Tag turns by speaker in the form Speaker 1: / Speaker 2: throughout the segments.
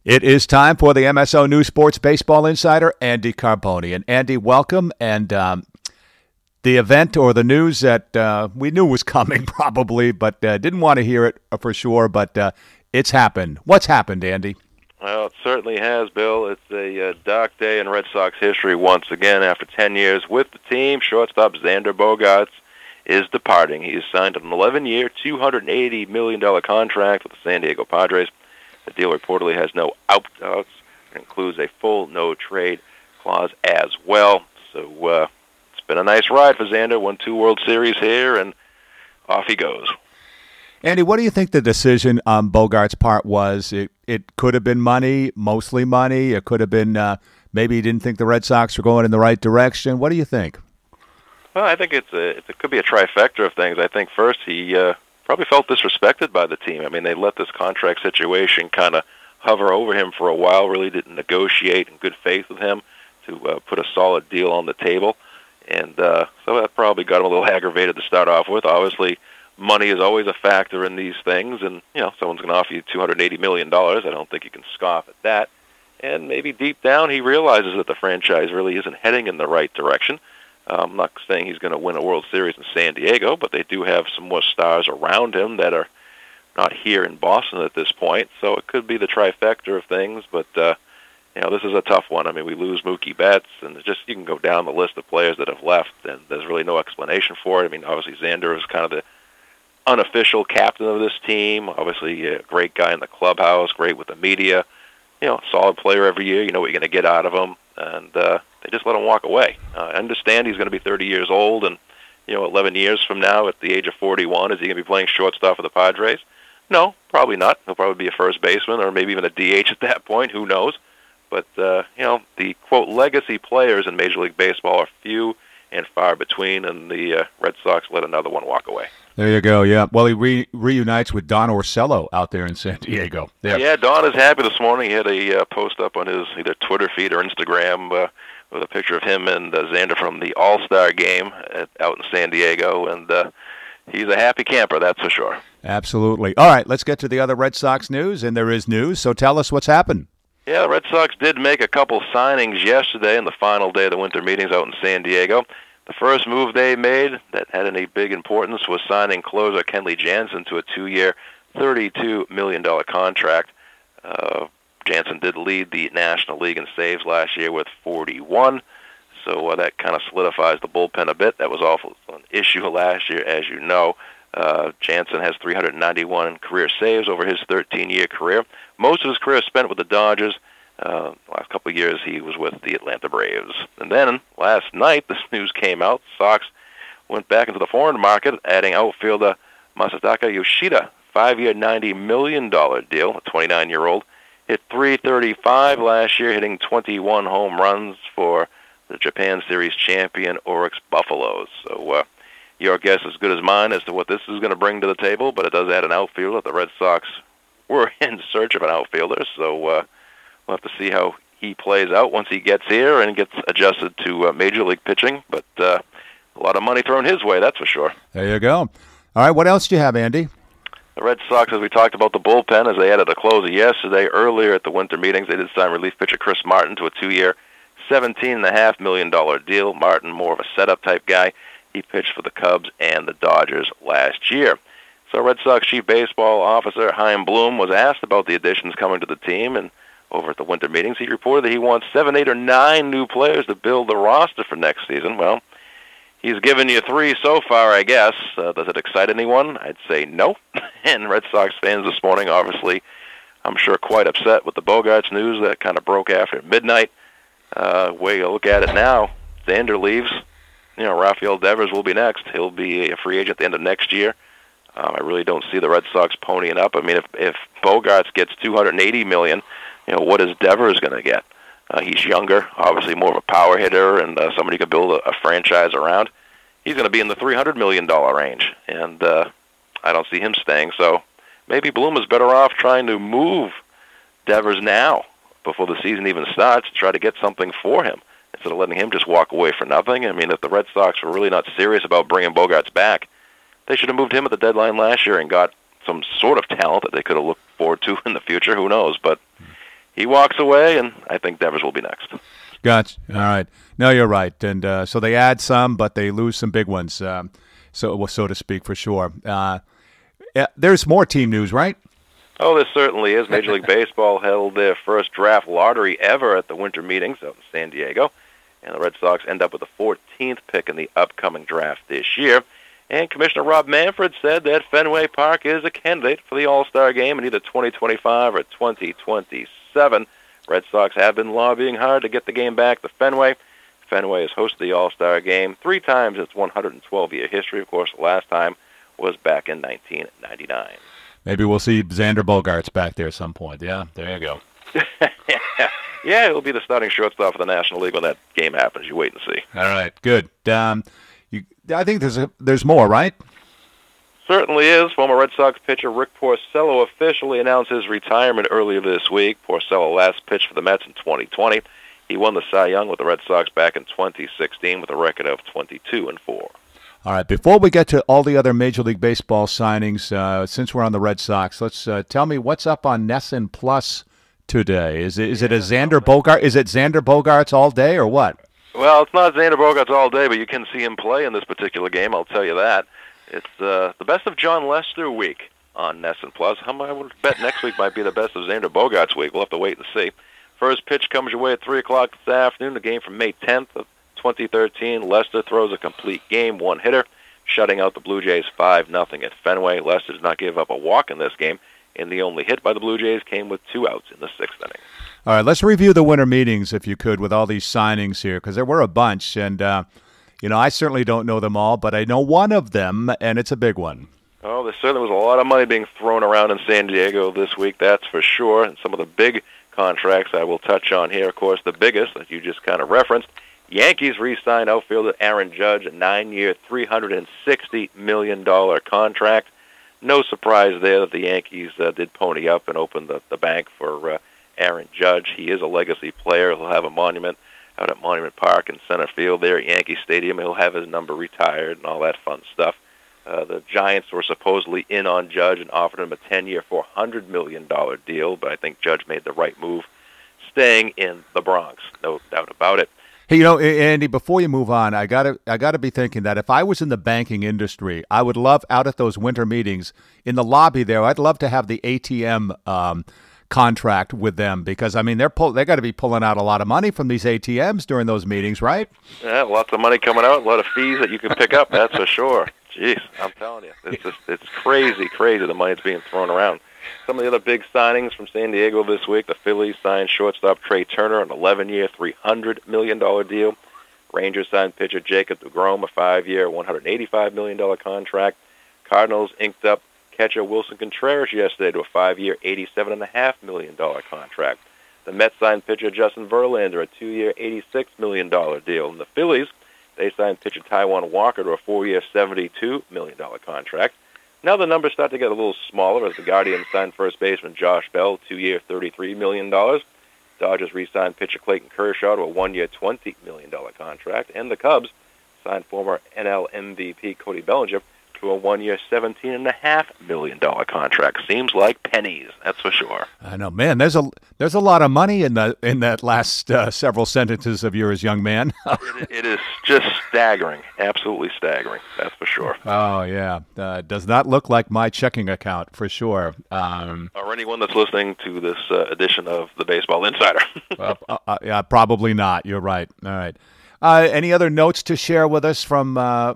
Speaker 1: It is time for the MSO News Sports Baseball Insider, Andy Carboni. And Andy, welcome. And the event or the news that we knew was coming probably, but didn't want to hear it for sure, but it's happened. What's happened, Andy?
Speaker 2: Well, it certainly has, Bill. It's a dark day in Red Sox history once again. After 10 years with the team, shortstop Xander Bogaerts is departing. He has signed an 11-year, $280 million contract with the San Diego Padres. The deal reportedly has no opt-outs. It includes a full no-trade clause as well. So it's been a nice ride for Xander. Won 2 World Series here, and off he goes.
Speaker 1: Andy, what do you think the decision on Bogaerts' part was? It could have been money, mostly money. It could have been maybe he didn't think the Red Sox were going in the right direction. What do you think?
Speaker 2: Well, I think it could be a trifecta of things. I think first he probably felt disrespected by the team. I mean, they let this contract situation kind of hover over him for a while, really didn't negotiate in good faith with him to put a solid deal on the table. And so that probably got him a little aggravated to start off with. Obviously, money is always a factor in these things, and, you know, someone's going to offer you $280 million. I don't think you can scoff at that. And maybe deep down he realizes that the franchise really isn't heading in the right direction. I'm not saying he's going to win a World Series in San Diego, but they do have some more stars around him that are not here in Boston at this point. So it could be the trifecta of things, but you know, this is a tough one. I mean, we lose Mookie Betts, and it's just you can go down the list of players that have left, and there's really no explanation for it. I mean, obviously Xander is kind of the unofficial captain of this team. Obviously, a great guy in the clubhouse, great with the media. You know, solid player every year. You know what you're going to get out of him, and they just let him walk away. I understand he's going to be 30 years old, and, you know, 11 years from now, at the age of 41, is he going to be playing shortstop for the Padres? No, probably not. He'll probably be a first baseman or maybe even a DH at that point. Who knows? But, you know, the, quote, legacy players in Major League Baseball are few and far between, and the Red Sox let another one walk away.
Speaker 1: There you go, yeah. Well, he reunites with Don Orsillo out there in San Diego.
Speaker 2: Yeah, Don is happy this morning. He had a post up on his either Twitter feed or Instagram with a picture of him and Xander from the All-Star game out in San Diego, and he's a happy camper, that's for sure.
Speaker 1: Absolutely. All right, let's get to the other Red Sox news, and there is news, so tell us what's happened.
Speaker 2: Yeah, the Red Sox did make a couple signings yesterday in the final day of the winter meetings out in San Diego. The first move they made that had any big importance was signing closer Kenley Jansen to a 2-year, $32 million contract. Jansen did lead the National League in saves last year with 41, so that kind of solidifies the bullpen a bit. That was also an issue last year, as you know. Jansen has 391 career saves over his 13-year career. Most of his career spent with the Dodgers. Last couple of years he was with the Atlanta Braves. And then last night this news came out. Sox went back into the foreign market, adding outfielder Masataka Yoshida, 5-year, $90 million deal, a 29-year-old. Hit .335 last year, hitting 21 home runs for the Japan Series champion Oryx Buffaloes. So your guess is as good as mine as to what this is going to bring to the table, but it does add an outfielder. The Red Sox were in search of an outfielder, so we'll have to see how he plays out once he gets here and gets adjusted to Major League pitching. But a lot of money thrown his way, that's for sure.
Speaker 1: There you go. All right, what else do you have, Andy?
Speaker 2: The Red Sox, as we talked about the bullpen, as they added a closer yesterday, earlier at the winter meetings, they did sign relief pitcher Chris Martin to a 2-year, $17.5 million deal. Martin, more of a setup-type guy. He pitched for the Cubs and the Dodgers last year. So Red Sox chief baseball officer Chaim Bloom was asked about the additions coming to the team, and over at the winter meetings, he reported that he wants 7, 8, or 9 new players to build the roster for next season. Well, he's given you 3 so far, I guess. Does it excite anyone? I'd say no. And Red Sox fans this morning, obviously, I'm sure quite upset with the Bogaerts news that kind of broke after midnight. Way you look at it now, Xander leaves. You know, Rafael Devers will be next. He'll be a free agent at the end of next year. I really don't see the Red Sox ponying up. I mean, if Bogaerts gets $280 million, you know, what is Devers going to get? He's younger, obviously more of a power hitter, and somebody you can build a franchise around. He's going to be in the $300 million range, and I don't see him staying. So maybe Bloom is better off trying to move Devers now before the season even starts to try to get something for him instead of letting him just walk away for nothing. I mean, if the Red Sox were really not serious about bringing Bogaerts back, they should have moved him at the deadline last year and got some sort of talent that they could have looked forward to in the future. Who knows? But he walks away, and I think Devers will be next.
Speaker 1: Gotcha. All right. No, you're right. And so they add some, but they lose some big ones, so to speak, for sure. There's more team news, right?
Speaker 2: Oh, there certainly is. Major League Baseball held their first draft lottery ever at the winter meetings out in San Diego, and the Red Sox end up with the 14th pick in the upcoming draft this year. And Commissioner Rob Manfred said that Fenway Park is a candidate for the All-Star game in either 2025 or 2027. Red Sox have been lobbying hard to get the game back to Fenway. Fenway has hosted the All-Star game 3 times in its 112-year history. Of course, the last time was back in 1999.
Speaker 1: Maybe we'll see Xander Bogaerts back there at some point. Yeah, there you go.
Speaker 2: Yeah, he'll be the starting shortstop for the National League when that game happens. You wait and see.
Speaker 1: All right, good. I think there's more, right?
Speaker 2: Certainly is. Former Red Sox pitcher Rick Porcello officially announced his retirement earlier this week. Porcello last pitched for the Mets in 2020. He won the Cy Young with the Red Sox back in 2016 with a record of 22-4.
Speaker 1: All right, before we get to all the other Major League Baseball signings, since we're on the Red Sox, let's tell me what's up on NESN Plus today. Is it a Xander Bogart? Is it Xander Bogaerts all day or what?
Speaker 2: Well, it's not Xander Bogaerts all day, but you can see him play in this particular game, I'll tell you that. It's the best of John Lester week on NESN Plus. I would bet next week might be the best of Xander Bogaerts week. We'll have to wait and see. First pitch comes your way at 3 o'clock this afternoon, the game from May 10th of 2013. Lester throws a complete game, 1-hitter, shutting out the Blue Jays 5-0 at Fenway. Lester does not give up a walk in this game, and the only hit by the Blue Jays came with 2 outs in the 6th inning.
Speaker 1: All right, let's review the winter meetings, if you could, with all these signings here, because there were a bunch, and I certainly don't know them all, but I know one of them, and it's a big one.
Speaker 2: Oh, there certainly was a lot of money being thrown around in San Diego this week, that's for sure, and some of the big contracts I will touch on here. Of course, the biggest that you just kind of referenced, Yankees re-signed outfielder Aaron Judge, a 9-year, $360 million contract. No surprise there that the Yankees did pony up and open the bank for Aaron Judge. He is a legacy player. He'll have a monument out at Monument Park in center field there at Yankee Stadium. He'll have his number retired and all that fun stuff. The Giants were supposedly in on Judge and offered him a 10-year, $400 million deal, but I think Judge made the right move staying in the Bronx. No doubt about it.
Speaker 1: Hey, Andy, before you move on, I gotta be thinking that if I was in the banking industry, I would love out at those winter meetings in the lobby there. I'd love to have the ATM contract with them because they got to be pulling out a lot of money from these ATMs during those meetings, right?
Speaker 2: Yeah, lots of money coming out, a lot of fees that you can pick up. That's for sure. Jeez, I'm telling you, it's crazy the money that's being thrown around. Some of the other big signings from San Diego this week, the Phillies signed shortstop Trey Turner, an 11-year, $300 million deal. Rangers signed pitcher Jacob deGrom, a 5-year, $185 million contract. Cardinals inked up catcher Wilson Contreras yesterday to a 5-year, $87.5 million contract. The Mets signed pitcher Justin Verlander, a 2-year, $86 million deal. And the Phillies, they signed pitcher Taijuan Walker to a 4-year, $72 million contract. Now the numbers start to get a little smaller as the Guardians signed first baseman Josh Bell, 2-year, $33 million. Dodgers re-signed pitcher Clayton Kershaw to a 1-year, $20 million contract. And the Cubs signed former NL MVP Cody Bellinger to a 1-year, $17.5 million contract. Seems like pennies, that's for sure.
Speaker 1: I know, man. There's a lot of money in that last several sentences of yours, young man.
Speaker 2: It is just staggering, absolutely staggering. That's for sure.
Speaker 1: Oh yeah, does not look like my checking account for sure.
Speaker 2: Or anyone that's listening to this edition of the Baseball Insider.
Speaker 1: Yeah, probably not. You're right. All right. Any other notes to share with us from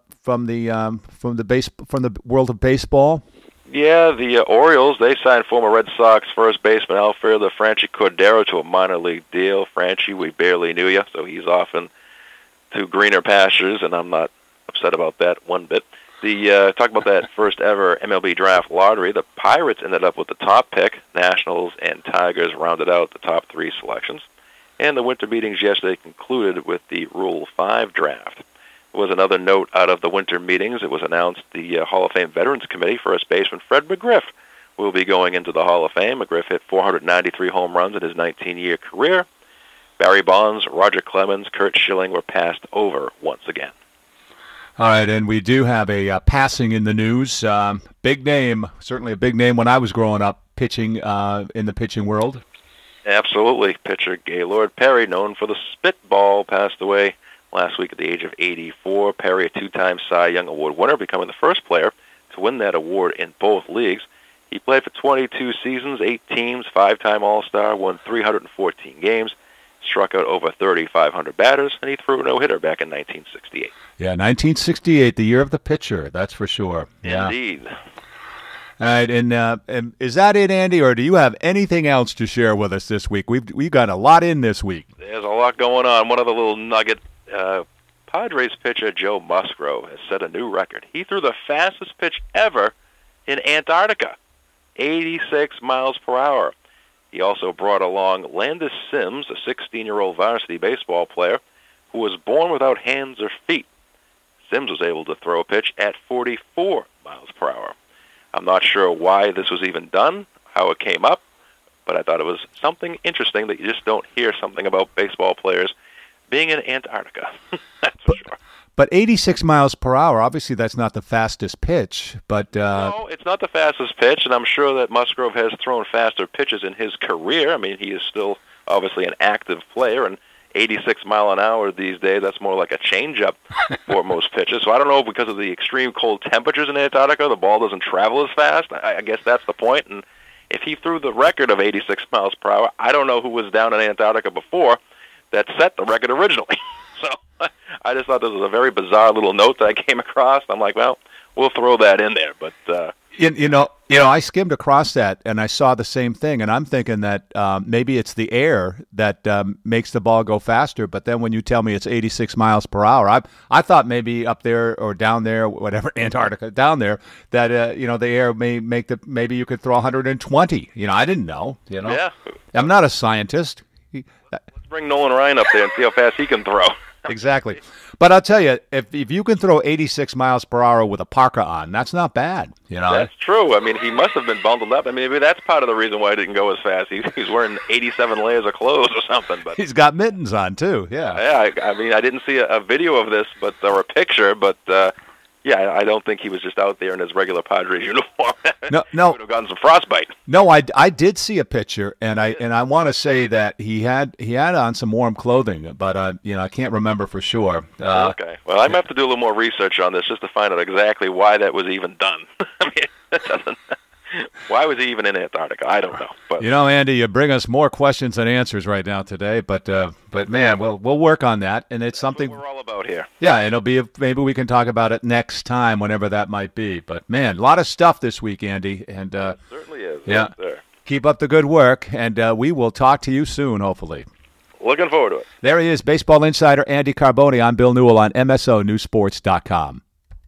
Speaker 1: the world of baseball?
Speaker 2: Yeah, the Orioles, they signed former Red Sox first baseman outfielder Franchy Cordero to a minor league deal. Franchy, we barely knew you, so he's off to greener pastures, and I'm not upset about that one bit. Talk about that first ever MLB draft lottery. The Pirates ended up with the top pick. Nationals and Tigers rounded out the top 3 selections. And the winter meetings yesterday concluded with the Rule 5 draft. There was another note out of the winter meetings. It was announced the Hall of Fame Veterans Committee first baseman Fred McGriff will be going into the Hall of Fame. McGriff hit 493 home runs in his 19-year career. Barry Bonds, Roger Clemens, Curt Schilling were passed over once again.
Speaker 1: All right, and we do have a passing in the news. Big name, certainly a big name when I was growing up pitching in the pitching world.
Speaker 2: Absolutely. Pitcher Gaylord Perry, known for the spitball, passed away last week at the age of 84. Perry, a two-time Cy Young Award winner, becoming the first player to win that award in both leagues. He played for 22 seasons, 8 teams, 5-time All-Star, won 314 games, struck out over 3,500 batters, and he threw a no-hitter back in 1968.
Speaker 1: Yeah, 1968, the year of the pitcher, that's for sure. Yeah.
Speaker 2: Indeed.
Speaker 1: All right, and is that it, Andy, or do you have anything else to share with us this week? We've got a lot in this week.
Speaker 2: There's a lot going on. One other little nugget. Padres pitcher Joe Musgrove has set a new record. He threw the fastest pitch ever in Antarctica, 86 miles per hour. He also brought along Landis Sims, a 16-year-old varsity baseball player who was born without hands or feet. Sims was able to throw a pitch at 44 miles per hour. I'm not sure why this was even done, how it came up, but I thought it was something interesting that you just don't hear something about baseball players being in Antarctica. That's for sure.
Speaker 1: But 86 miles per hour, obviously that's not the fastest pitch, but...
Speaker 2: No, it's not the fastest pitch, and I'm sure that Musgrove has thrown faster pitches in his career. I mean, he is still obviously an active player, and 86 mile an hour these days, that's more like a changeup for most pitches. So I don't know, because of the extreme cold temperatures in Antarctica, the ball doesn't travel as fast. I guess that's the point. And if he threw the record of 86 miles per hour, I don't know who was down in Antarctica before that set the record originally. So I just thought this was a very bizarre little note that I came across. I'm like, well, we'll throw that in there. But
Speaker 1: you know, I skimmed across that and I saw the same thing, and I'm thinking that maybe it's the air that makes the ball go faster. But then when you tell me it's 86 miles per hour, I thought maybe up there or down there, whatever, Antarctica, down there, that the air may make maybe you could throw 120. I didn't know.
Speaker 2: Yeah.
Speaker 1: I'm not a scientist.
Speaker 2: Let's bring Nolan Ryan up there and see how fast he can throw.
Speaker 1: Exactly. But I'll tell you, if you can throw 86 miles per hour with a parka on, that's not bad.
Speaker 2: That's true. I mean, he must have been bundled up. I mean, maybe that's part of the reason why he didn't go as fast. He's wearing 87 layers of clothes or something. But
Speaker 1: he's got mittens on, too. Yeah.
Speaker 2: Yeah, I mean, I didn't see a video of this or a picture, but... yeah, I don't think he was just out there in his regular Padres uniform.
Speaker 1: No.
Speaker 2: He would have gotten some frostbite.
Speaker 1: No, I did see a picture, and I want to say that he had on some warm clothing, but I can't remember for sure.
Speaker 2: Okay, well, I might have to do a little more research on this just to find out exactly why that was even done. I mean, that doesn't. Why was he even in Antarctica? I don't know. But
Speaker 1: Andy, you bring us more questions than answers right now today. But man, we'll work on that, and it's something
Speaker 2: we're all about here.
Speaker 1: Yeah, and it'll be maybe we can talk about it next time, whenever that might be. But man, a lot of stuff this week, Andy, and
Speaker 2: it certainly is.
Speaker 1: Yeah, keep up the good work, and we will talk to you soon, hopefully.
Speaker 2: Looking forward to it.
Speaker 1: There he is, baseball insider Andy Carboni. I'm Bill Newell on MSONewsports.com.